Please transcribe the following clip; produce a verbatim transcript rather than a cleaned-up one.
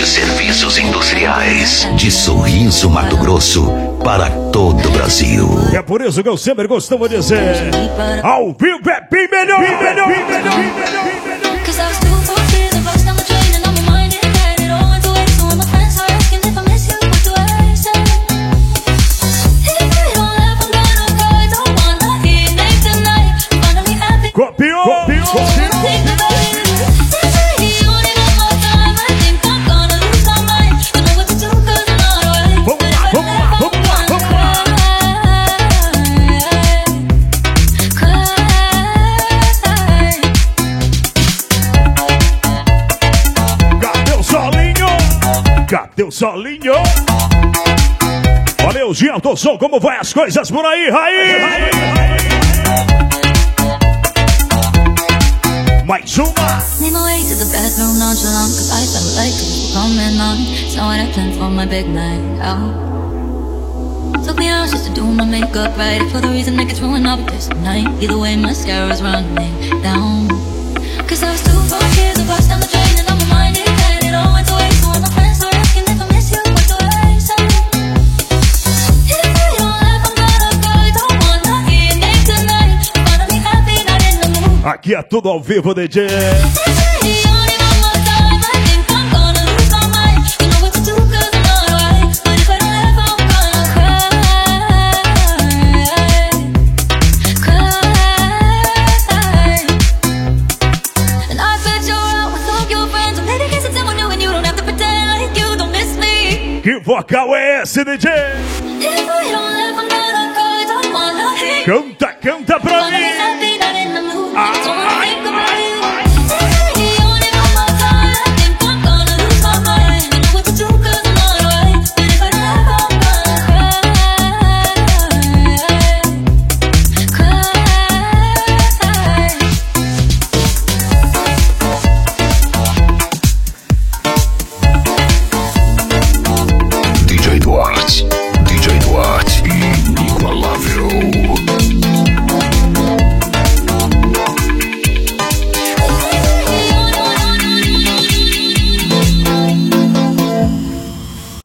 de serviços industriais. De Sorriso, Mato Grosso, para todo o Brasil. É por isso que eu sempre costumo dizer: ao vivo é bem melhor, bem melhor, bem melhor, bem melhor, bem melhor. Copiou, copiou, cadê o solinho? Valeu, Gianto Som, como vai as coisas por aí, Raí? Mais uma. Made my way to the bathroom nonchalant, cause I felt like it was coming on. So what I planned for my big night out. Took me out just to do my makeup right, for the reason that gets ruined up this night. Either way, mascara's running down. Cause I was too far here to bust down the drain, and on my mind it had it all went away. So all my friends are asking if I miss you, what do I say? If you don't laugh, I'm gonna cry. Don't wanna hear your name tonight. Finally happy, not in the mood. Aqui é tudo ao vivo, D J. Que vocal é esse, D J? Canta, canta pra mim.